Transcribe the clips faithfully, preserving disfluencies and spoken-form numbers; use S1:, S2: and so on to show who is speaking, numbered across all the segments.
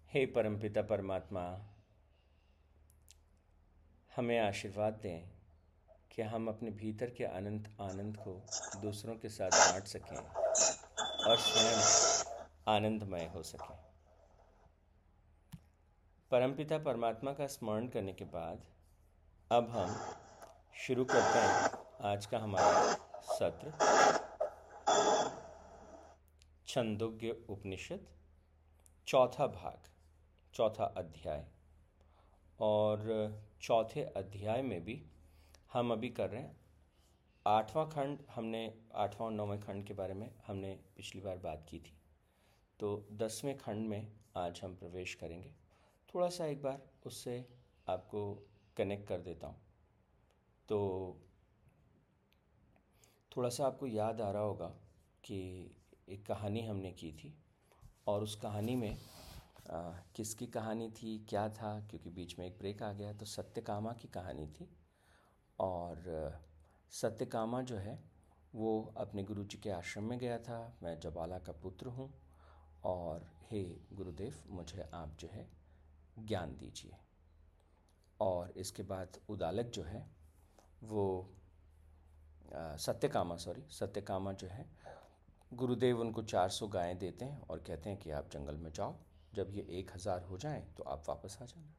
S1: हे परमपिता परमात्मा, हमें आशीर्वाद दें कि हम अपने भीतर के अनंत आनंद को दूसरों के साथ बांट सकें और स्वयं आनंदमय हो सकें। परमपिता परमात्मा का स्मरण करने के बाद अब हम शुरू करते हैं आज का हमारा सत्र, छंदोग्य उपनिषद, चौथा भाग, चौथा अध्याय। और चौथे अध्याय में भी हम अभी कर रहे हैं आठवां खंड। हमने आठवां और नौवें खंड के बारे में हमने पिछली बार बात की थी, तो दसवें खंड में आज हम प्रवेश करेंगे। थोड़ा सा एक बार उससे आपको कनेक्ट कर देता हूँ। तो थोड़ा सा आपको याद आ रहा होगा कि एक कहानी हमने की थी, और उस कहानी में आ, किसकी कहानी थी, क्या था, क्योंकि बीच में एक ब्रेक आ गया। तो सत्यकामा की कहानी थी। और सत्यकामा जो है वो अपने गुरु जी के आश्रम में गया था। मैं जबाला का पुत्र हूँ और हे गुरुदेव, मुझे आप जो है ज्ञान दीजिए। और इसके बाद उदालक जो है वो आ, सत्यकामा सॉरी सत्यकामा जो है, गुरुदेव उनको चार सौ गायें देते हैं और कहते हैं कि आप जंगल में जाओ, जब ये एक हज़ार हो जाएं तो आप वापस आ जाना।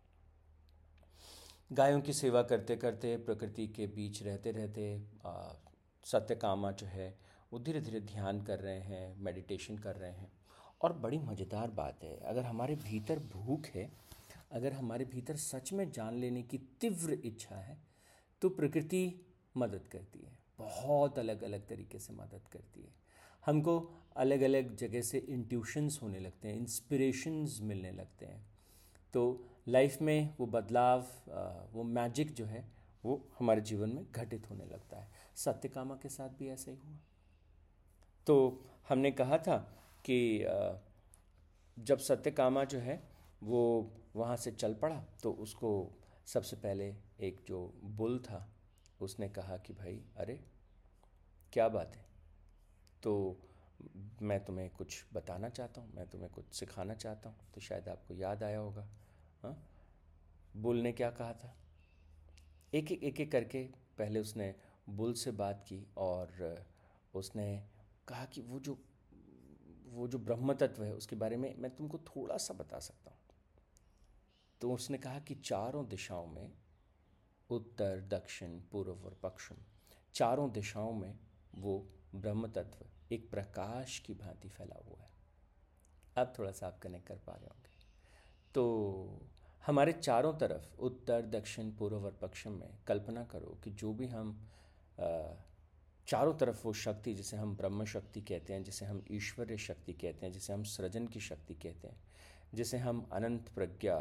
S1: गायों की सेवा करते करते, प्रकृति के बीच रहते रहते आ, सत्यकामा जो है वो धीरे धीरे ध्यान कर रहे हैं, मेडिटेशन कर रहे हैं। और बड़ी मज़ेदार बात है, अगर हमारे भीतर भूख है, अगर हमारे भीतर सच में जान लेने की तीव्र इच्छा है, तो प्रकृति मदद करती है, बहुत अलग अलग तरीके से मदद करती है। हमको अलग अलग जगह से इंट्यूशंस होने लगते हैं, इंस्पिरेशंस मिलने लगते हैं। तो लाइफ में वो बदलाव, वो मैजिक जो है वो हमारे जीवन में घटित होने लगता है। सत्यकामा के साथ भी ऐसा ही हुआ। तो हमने कहा था कि जब सत्यकामा जो है वो वहाँ से चल पड़ा, तो उसको सबसे पहले एक जो बुल था उसने कहा कि भाई, अरे क्या बात है, तो मैं तुम्हें कुछ बताना चाहता हूँ, मैं तुम्हें कुछ सिखाना चाहता हूँ। तो शायद आपको याद आया होगा, हाँ, बुल ने क्या कहा था। एक एक एक एक करके पहले उसने बुल से बात की और उसने कहा कि वो जो वो जो ब्रह्म तत्व है उसके बारे में मैं तुमको थोड़ा सा बता सकता हूँ। तो उसने कहा कि चारों दिशाओं में, उत्तर, दक्षिण, पूर्व और पश्चिम, चारों दिशाओं में वो ब्रह्म तत्व एक प्रकाश की भांति फैला हुआ है। अब थोड़ा सा आप कनेक्ट कर पा रहे होंगे। तो हमारे चारों तरफ, उत्तर, दक्षिण, पूर्व और पश्चिम में, कल्पना करो कि जो भी हम आ, चारों तरफ वो शक्ति, जिसे हम ब्रह्म शक्ति कहते हैं, जिसे हम ईश्वरीय शक्ति कहते हैं, जिसे हम सृजन की शक्ति कहते हैं, जिसे हम अनंत प्रज्ञा,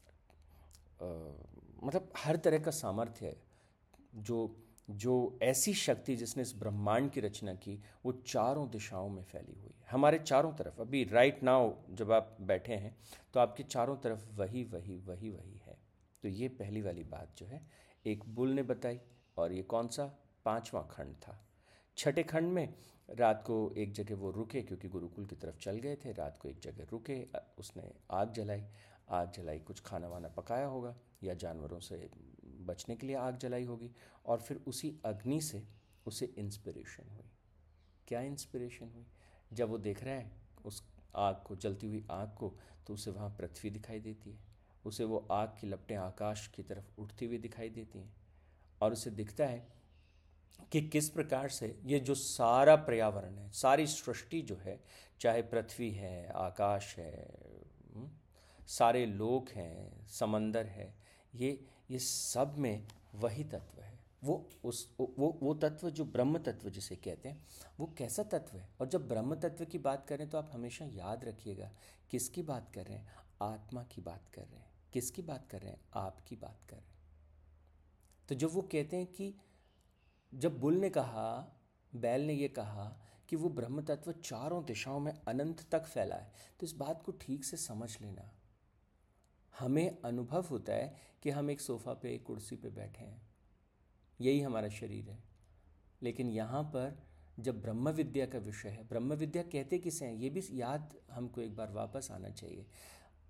S1: मतलब हर तरह का सामर्थ्य है, जो जो ऐसी शक्ति जिसने इस ब्रह्मांड की रचना की, वो चारों दिशाओं में फैली हुई है। हमारे चारों तरफ अभी राइट नाउ जब आप बैठे हैं तो आपके चारों तरफ वही वही वही वही है। तो ये पहली वाली बात जो है एक बुल ने बताई। और ये कौन सा, पांचवा खंड था। छठे खंड में रात को एक जगह वो रुके, क्योंकि गुरुकुल की तरफ चल गए थे। रात को एक जगह रुके, उसने आग जलाई। आग जलाई, कुछ खाना वाना पकाया होगा या जानवरों से बचने के लिए आग जलाई होगी। और फिर उसी अग्नि से उसे इंस्पिरेशन हुई। क्या इंस्पिरेशन हुई? जब वो देख रहा है उस आग को, जलती हुई आग को, तो उसे वहाँ पृथ्वी दिखाई देती है। उसे वो आग की लपटें आकाश की तरफ उठती हुई दिखाई देती हैं। और उसे दिखता है कि किस प्रकार से ये जो सारा पर्यावरण है, सारी सृष्टि जो है, चाहे पृथ्वी है, आकाश है, सारे लोक हैं, समंदर है, ये ये सब में वही तत्व है। वो उस वो वो तत्व जो ब्रह्म तत्व जिसे कहते हैं, वो कैसा तत्व है। और जब ब्रह्म तत्व की बात करें तो आप हमेशा याद रखिएगा, किसकी बात कर रहे हैं? आत्मा की बात कर रहे हैं। किसकी बात कर रहे हैं? आपकी बात कर रहे हैं। तो जब वो कहते हैं कि जब बुल ने कहा, बैल ने ये कहा कि वो ब्रह्म तत्व चारों दिशाओं में अनंत तक फैला है, तो इस बात को ठीक से समझ लेना। हमें अनुभव होता है कि हम एक सोफ़ा पे, एक कुर्सी पे बैठे हैं, यही हमारा शरीर है। लेकिन यहाँ पर जब ब्रह्म विद्या का विषय है, ब्रह्म विद्या कहते किसे हैं ये भी याद हमको एक बार वापस आना चाहिए।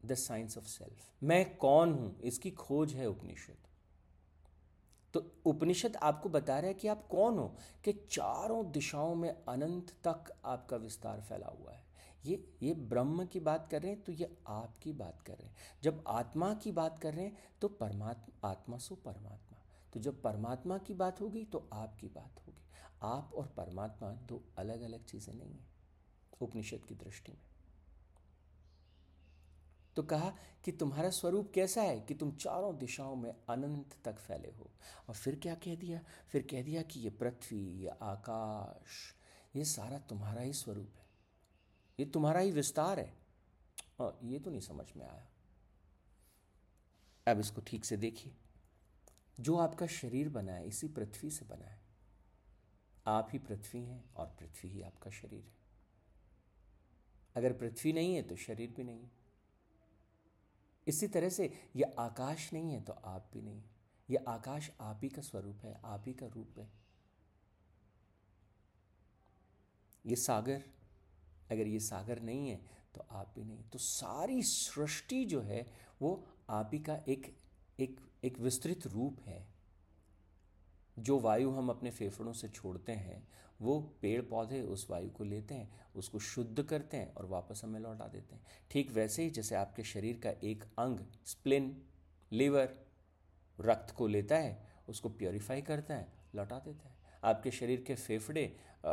S1: The science of self. मैं कौन हूं, इसकी खोज है उपनिषद। तो उपनिषद आपको बता रहा है कि आप कौन हो, कि चारों दिशाओं में अनंत तक आपका विस्तार फैला हुआ है। ये ये ब्रह्म की बात कर रहे हैं तो ये आपकी बात कर रहे हैं। जब आत्मा की बात कर रहे हैं तो परमात्मा, आत्मा सो परमात्मा। तो जब परमात्मा की बात होगी तो आपकी बात होगी। आप और परमात्मा दो अलग अलग चीज़ें नहीं हैं उपनिषद की दृष्टि में। तो कहा कि तुम्हारा स्वरूप कैसा है कि तुम चारों दिशाओं में अनंत तक फैले हो। और फिर क्या कह दिया, फिर कह दिया कि ये पृथ्वी, ये आकाश, ये सारा तुम्हारा ही स्वरूप है, ये तुम्हारा ही विस्तार है। और ये तो नहीं समझ में आया। अब इसको ठीक से देखिए। जो आपका शरीर बना है इसी पृथ्वी से बना है। आप ही पृथ्वी हैं और पृथ्वी ही आपका शरीर है। अगर पृथ्वी नहीं है तो शरीर भी नहीं है। इसी तरह से यह आकाश नहीं है तो आप भी नहीं है। यह आकाश आप ही का स्वरूप है, आप ही का रूप है। ये सागर, अगर ये सागर नहीं है तो आप भी नहीं। तो सारी सृष्टि जो है वो आप ही का एक एक एक विस्तृत रूप है। जो वायु हम अपने फेफड़ों से छोड़ते हैं वो पेड़ पौधे उस वायु को लेते हैं, उसको शुद्ध करते हैं और वापस हमें लौटा देते हैं। ठीक वैसे ही जैसे आपके शरीर का एक अंग स्प्लिन, लीवर, रक्त को लेता है, उसको प्योरीफाई करता है, लौटा देता है। आपके शरीर के फेफड़े आ,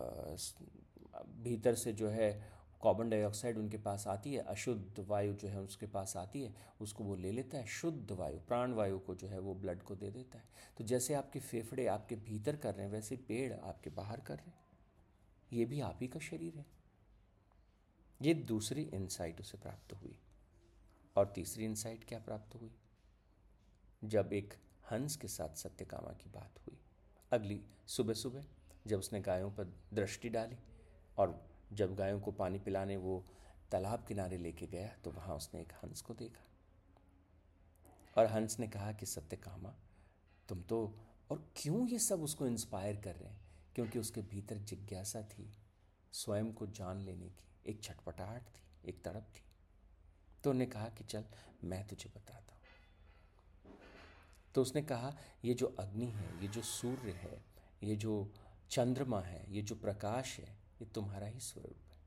S1: भीतर से जो है कार्बन डाइऑक्साइड उनके पास आती है, अशुद्ध वायु जो है उसके पास आती है, उसको वो ले लेता है, शुद्ध वायु, प्राण वायु को जो है वो ब्लड को दे देता है। तो जैसे आपके फेफड़े आपके भीतर कर रहे हैं वैसे पेड़ आपके बाहर कर रहे हैं। ये भी आप ही का शरीर है। ये दूसरी इंसाइट उसे प्राप्त हुई। और तीसरी इंसाइट क्या प्राप्त हुई? जब एक हंस के साथ सत्यकामा की बात हुई। अगली सुबह सुबह जब उसने गायों पर दृष्टि डाली और जब गायों को पानी पिलाने वो तालाब किनारे लेके गया तो वहाँ उसने एक हंस को देखा। और हंस ने कहा कि सत्यकामा तुम तो, और क्यों ये सब उसको इंस्पायर कर रहे हैं? क्योंकि उसके भीतर जिज्ञासा थी, स्वयं को जान लेने की एक छटपटाहट थी, एक तड़प थी। तो उन्हें कहा कि चल मैं तुझे बताता हूँ। तो उसने कहा ये जो अग्नि है, ये जो सूर्य है, ये जो चंद्रमा है, ये जो प्रकाश है, ये तुम्हारा ही स्वरूप है।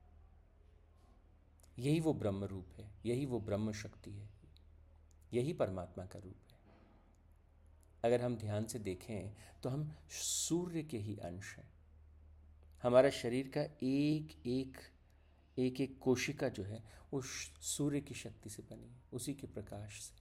S1: यही वो ब्रह्म रूप है, यही वो ब्रह्म शक्ति है, यही परमात्मा का रूप है। अगर हम ध्यान से देखें तो हम सूर्य के ही अंश हैं। हमारा शरीर का एक एक एक एक कोशिका जो है वो सूर्य की शक्ति से बनी है, उसी के प्रकाश से।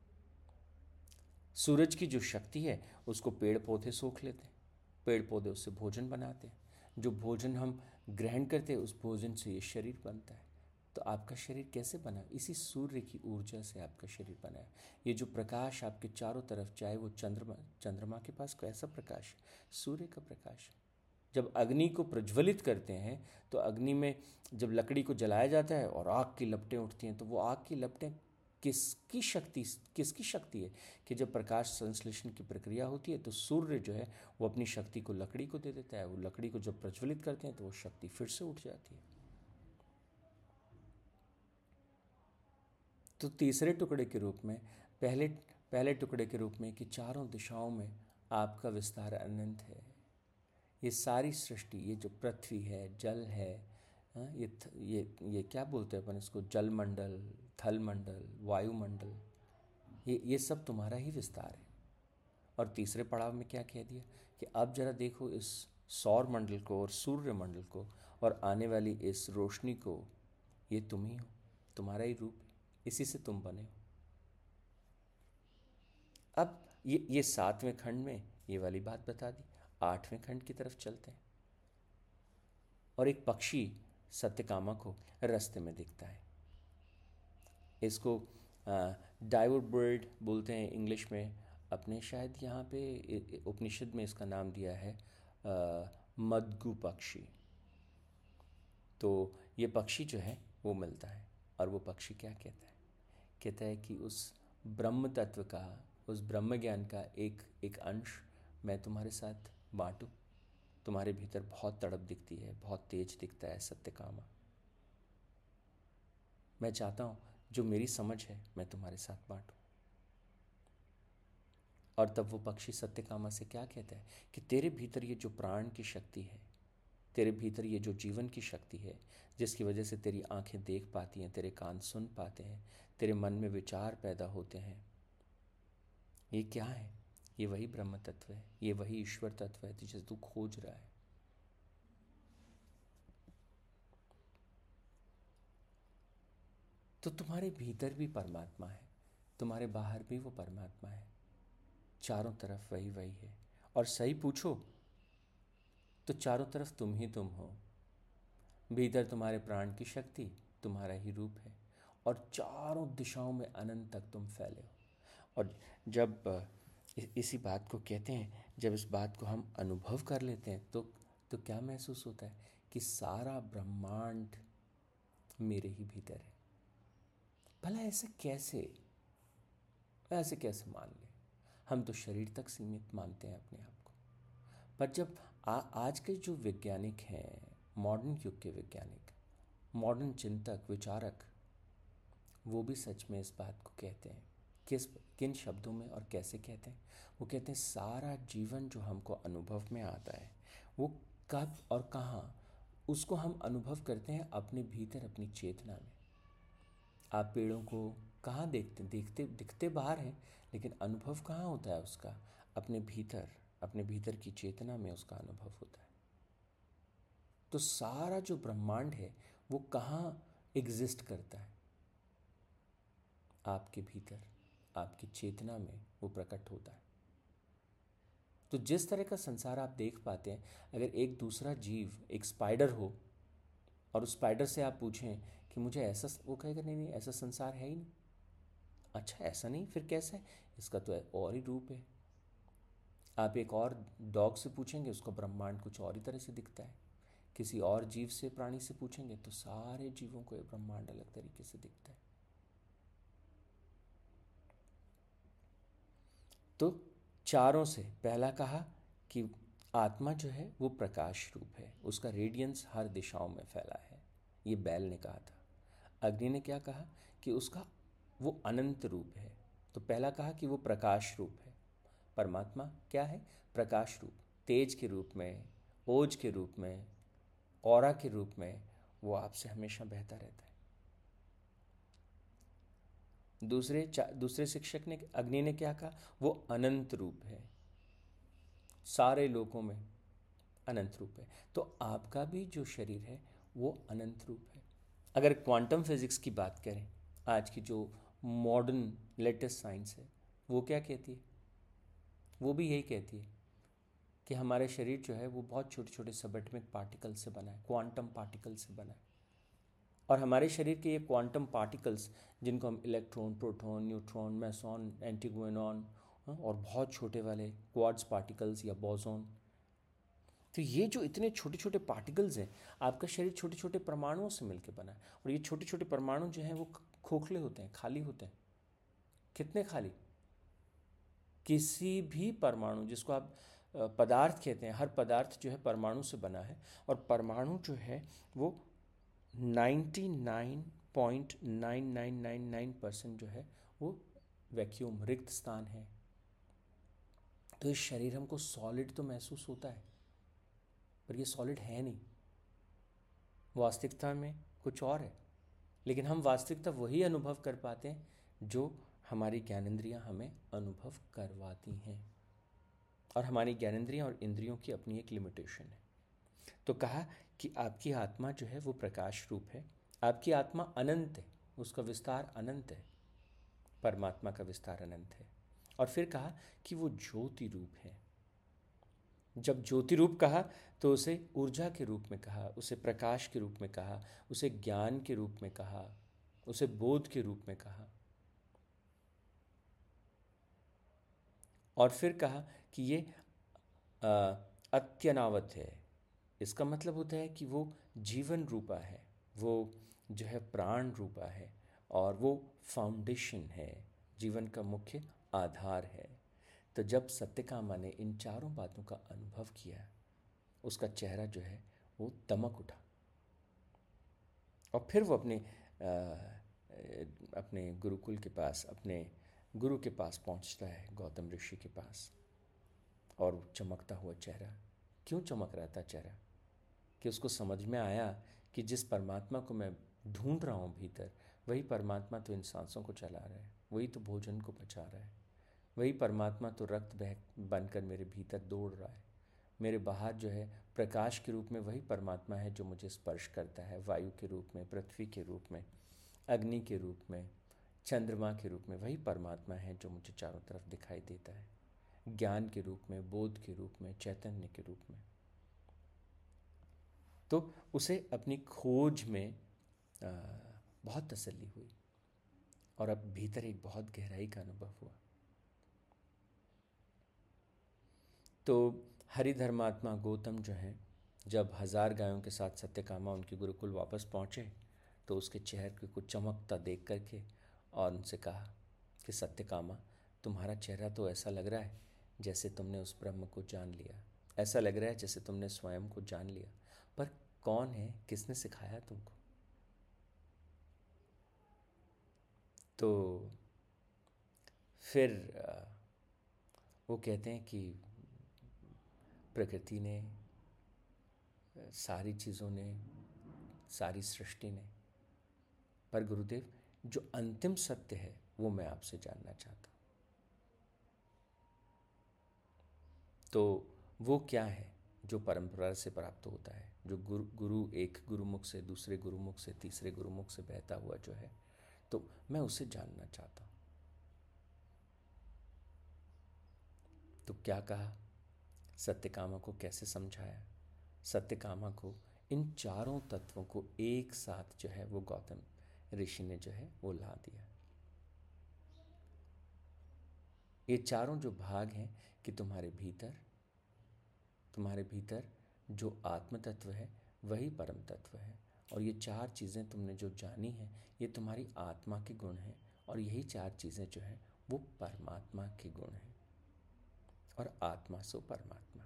S1: सूरज की जो शक्ति है उसको पेड़ पौधे सोख लेते हैं, पेड़ पौधे उससे भोजन बनाते हैं, जो भोजन हम ग्रहण करते हैं उस भोजन से ये शरीर बनता है। तो आपका शरीर कैसे बना? इसी सूर्य की ऊर्जा से आपका शरीर बना है। ये जो प्रकाश आपके चारों तरफ, चाहे वो चंद्रमा, चंद्रमा के पास कैसा प्रकाश है? सूर्य का प्रकाश है। जब अग्नि को प्रज्वलित करते हैं तो अग्नि में जब लकड़ी को जलाया जाता है और आग की लपटें उठती हैं, तो वो आग की लपटें किसकी शक्ति किसकी शक्ति है? कि जब प्रकाश संश्लेषण की प्रक्रिया होती है तो सूर्य जो है वो अपनी शक्ति को लकड़ी को दे देता है। वो लकड़ी को जब प्रज्वलित करते हैं तो वो शक्ति फिर से उठ जाती है। तो तीसरे टुकड़े के रूप में, पहले पहले टुकड़े के रूप में कि चारों दिशाओं में आपका विस्तार अनंत है। ये सारी सृष्टि, ये जो पृथ्वी है, जल है, ये ये ये क्या बोलते हैं अपन इसको, जल मंडल, थल मंडल, वायुमंडल, ये ये सब तुम्हारा ही विस्तार है। और तीसरे पड़ाव में क्या कह दिया कि अब जरा देखो इस सौर मंडल को और सूर्य मंडल को और आने वाली इस रोशनी को, ये तुम ही हो, तुम्हारा ही रूप है, इसी से तुम बने हो। अब ये ये सातवें खंड में ये वाली बात बता दी। आठवें खंड की तरफ चलते हैं। और एक पक्षी सत्यकामा को रास्ते में दिखता है। इसको डाइवर्ट बर्ड बोलते हैं इंग्लिश में। अपने शायद यहाँ पे उपनिषद में इसका नाम दिया है मदगु पक्षी। तो ये पक्षी जो है वो मिलता है और वो पक्षी क्या कहता है? कहता है कि उस ब्रह्म तत्व का, उस ब्रह्म ज्ञान का एक एक अंश मैं तुम्हारे साथ बांटूं। तुम्हारे भीतर बहुत तड़प दिखती है, बहुत तेज दिखता है सत्यकामा। मैं चाहता हूँ जो मेरी समझ है मैं तुम्हारे साथ बांटूं। और तब वो पक्षी सत्यकामा से क्या कहता है कि तेरे भीतर ये जो प्राण की शक्ति है, तेरे भीतर ये जो जीवन की शक्ति है, जिसकी वजह से तेरी आंखें देख पाती हैं, तेरे कान सुन पाते हैं, तेरे मन में विचार पैदा होते हैं, ये क्या है? ये वही ब्रह्म तत्व है, ये वही ईश्वर तत्व है जिसे तू खोज रहा है। तो तुम्हारे भीतर भी परमात्मा है, तुम्हारे बाहर भी वो परमात्मा है, चारों तरफ वही वही है। और सही पूछो तो चारों तरफ तुम ही तुम हो। भीतर तुम्हारे प्राण की शक्ति तुम्हारा ही रूप है, और चारों दिशाओं में अनंत तक तुम फैले हो। और जब इसी बात को कहते हैं, जब इस बात को हम अनुभव कर लेते हैं तो तो क्या महसूस होता है कि सारा ब्रह्मांड मेरे ही भीतर है। भला ऐसे कैसे, ऐसे कैसे मान ले? हम तो शरीर तक सीमित मानते हैं अपने आप को। पर जब आ, आज के जो वैज्ञानिक हैं, मॉडर्न युग के वैज्ञानिक, मॉडर्न चिंतक, विचारक, वो भी सच में इस बात को कहते हैं। किस किन शब्दों में और कैसे कहते हैं? वो कहते हैं सारा जीवन जो हमको अनुभव में आता है वो कब और कहाँ, उसको हम अनुभव करते हैं अपने भीतर, अपनी चेतना में। आप पेड़ों को कहाँ देखते देखते दिखते बाहर हैं, लेकिन अनुभव कहाँ होता है उसका? अपने भीतर, अपने भीतर की चेतना में उसका अनुभव होता है। तो सारा जो ब्रह्मांड है वो कहाँ एग्जिस्ट करता है? आपके भीतर, आपकी चेतना में वो प्रकट होता है। तो जिस तरह का संसार आप देख पाते हैं, अगर एक दूसरा जीव, एक स्पाइडर हो, और उस स्पाइडर से आप पूछें कि मुझे ऐसा, वो कहेगा नहीं नहीं ऐसा संसार है ही नहीं। अच्छा ऐसा नहीं, फिर कैसा है? इसका तो और ही रूप है। आप एक और डॉग से पूछेंगे, उसका ब्रह्मांड कुछ और ही तरह से दिखता है। किसी और जीव से, प्राणी से पूछेंगे तो सारे जीवों को ये ब्रह्मांड अलग तरीके से दिखता है। तो चारों से पहला कहा कि आत्मा जो है वो प्रकाश रूप है, उसका रेडियंस हर दिशाओं में फैला है, ये बैल ने कहा था। अग्नि ने क्या कहा कि उसका वो अनंत रूप है। तो पहला कहा कि वो प्रकाश रूप है। परमात्मा क्या है? प्रकाश रूप, तेज के रूप में, ओज के रूप में, औरा के रूप में वो आपसे हमेशा बहता रहता है। दूसरे दूसरे शिक्षक ने, अग्नि ने क्या कहा? वो अनंत रूप है, सारे लोकों में अनंत रूप है। तो आपका भी जो शरीर है वो अनंत रूप है। अगर क्वांटम फिजिक्स की बात करें, आज की जो मॉडर्न लेटेस्ट साइंस है, वो क्या कहती है? वो भी यही कहती है कि हमारे शरीर जो है वो बहुत छोटे छोटे सबएटॉमिक पार्टिकल से बना है, क्वांटम पार्टिकल से बना है। और हमारे शरीर के ये क्वांटम पार्टिकल्स, जिनको हम इलेक्ट्रॉन, प्रोटॉन, न्यूट्रॉन, मेसॉन, एंटीगोनॉन, और बहुत छोटे वाले क्वार्ट्ज पार्टिकल्स या बोसॉन, तो ये जो इतने छोटे छोटे पार्टिकल्स हैं, आपका शरीर छोटे छोटे परमाणुओं से मिलकर बना है। और ये छोटे छोटे परमाणु जो हैं वो खोखले होते हैं, खाली होते हैं। कितने खाली? किसी भी परमाणु, जिसको आप पदार्थ कहते हैं, हर पदार्थ जो है परमाणु से बना है। और परमाणु जो है वो ninety nine point nine nine nine nine percent जो है वो वैक्यूम, रिक्त स्थान है। तो ये शरीर हमको सॉलिड तो महसूस होता है, पर ये सॉलिड है नहीं, वास्तविकता में कुछ और है। लेकिन हम वास्तविकता वही अनुभव कर पाते हैं जो हमारी ज्ञानेंद्रियां हमें अनुभव करवाती हैं। और हमारी ज्ञानेंद्रियां और इंद्रियों की अपनी एक लिमिटेशन है। तो कहा कि आपकी आत्मा जो है वो प्रकाश रूप है, आपकी आत्मा अनंत है, उसका विस्तार अनंत है, परमात्मा का विस्तार अनंत है। और फिर कहा कि वो ज्योति रूप है। जब ज्योति रूप कहा तो उसे ऊर्जा के रूप में कहा, उसे प्रकाश के रूप में कहा, उसे ज्ञान के रूप में कहा, उसे बोध के रूप में कहा। और फिर कहा कि ये अत्यनावत है। इसका मतलब होता है कि वो जीवन रूपा है, वो जो है प्राण रूपा है, और वो फाउंडेशन है, जीवन का मुख्य आधार है। तो जब सत्यकामा ने इन चारों बातों का अनुभव किया, उसका चेहरा जो है वो दमक उठा। और फिर वो अपने अपने गुरुकुल के पास, अपने गुरु के पास पहुंचता है, गौतम ऋषि के पास, और चमकता हुआ चेहरा। क्यों चमक रहा था चेहरा? कि उसको समझ में आया कि जिस परमात्मा को मैं ढूंढ रहा हूँ भीतर, वही परमात्मा तो इन सांसों को चला रहा है, वही तो भोजन को पचा रहा है, वही परमात्मा तो रक्त बह बनकर मेरे भीतर दौड़ रहा है। मेरे बाहर जो है प्रकाश के रूप में वही परमात्मा है जो मुझे स्पर्श करता है, वायु के रूप में, पृथ्वी के रूप में, अग्नि के रूप में, चंद्रमा के रूप में। वही परमात्मा है जो मुझे चारों तरफ दिखाई देता है, ज्ञान के रूप में, बोध के रूप में, चैतन्य के रूप में। तो उसे अपनी खोज में आ, बहुत तसल्ली हुई और अब भीतर एक बहुत गहराई का अनुभव हुआ। तो हरिधर्मात्मा गौतम जो हैं, जब हजार गायों के साथ सत्यकामा उनके गुरुकुल वापस पहुँचे तो उसके चेहरे को चमकता देख करके और उनसे कहा कि सत्यकामा, तुम्हारा चेहरा तो ऐसा लग रहा है जैसे तुमने उस ब्रह्म को जान लिया, ऐसा लग रहा है जैसे तुमने स्वयं को जान लिया, पर कौन है, किसने सिखाया तुमको? तो फिर वो कहते हैं कि प्रकृति ने, सारी चीज़ों ने, सारी सृष्टि ने, पर गुरुदेव जो अंतिम सत्य है वो मैं आपसे जानना चाहता हूँ। तो वो क्या है जो परंपरा से प्राप्त होता है, जो गुरु गुरु एक गुरुमुख से दूसरे गुरुमुख से तीसरे गुरुमुख से बहता हुआ जो है, तो मैं उसे जानना चाहता हूँ। तो क्या कहा, सत्यकामा को कैसे समझाया? सत्यकामा को इन चारों तत्वों को एक साथ जो है वो गौतम ऋषि ने जो है वो ला दिया। ये चारों जो भाग हैं कि तुम्हारे भीतर, तुम्हारे भीतर जो आत्म तत्व है वही परम तत्व है, और ये चार चीज़ें तुमने जो जानी हैं ये तुम्हारी आत्मा के गुण हैं, और यही चार चीज़ें जो हैं वो परमात्मा के गुण हैं, और आत्मा सो परमात्मा।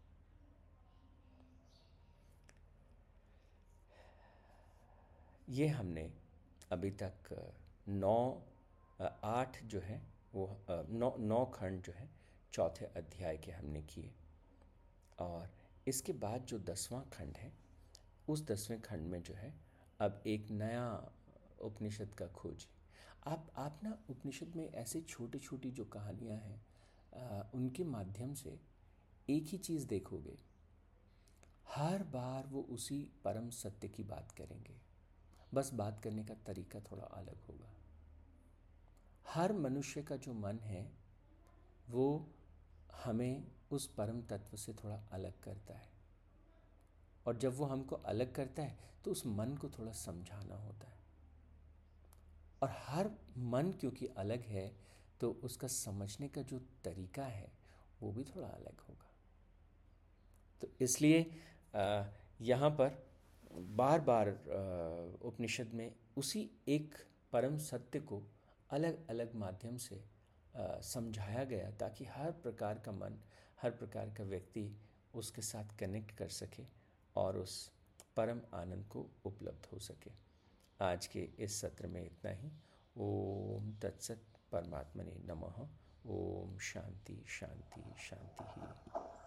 S1: ये हमने अभी तक नौ आठ जो है वो नौ नौ खंड जो है चौथे अध्याय के हमने किए, और इसके बाद जो दसवां खंड है उस दसवें खंड में जो है अब एक नया उपनिषद का खोज। आप आप ना उपनिषद में ऐसे छोटी छोटी जो कहानियाँ हैं उनके माध्यम से एक ही चीज़ देखोगे, हर बार वो उसी परम सत्य की बात करेंगे, बस बात करने का तरीका थोड़ा अलग होगा। हर मनुष्य का जो मन है वो हमें उस परम तत्व से थोड़ा अलग करता है, और जब वो हमको अलग करता है तो उस मन को थोड़ा समझाना होता है, और हर मन क्योंकि अलग है तो उसका समझने का जो तरीका है वो भी थोड़ा अलग होगा। तो इसलिए यहाँ पर बार बार उपनिषद में उसी एक परम सत्य को अलग अलग माध्यम से समझाया गया, ताकि हर प्रकार का मन, हर प्रकार का व्यक्ति उसके साथ कनेक्ट कर सके और उस परम आनंद को उपलब्ध हो सके। आज के इस सत्र में इतना ही। ओम तत्सत। परमात्मने नमः। ओम शांति शांति शांति ही।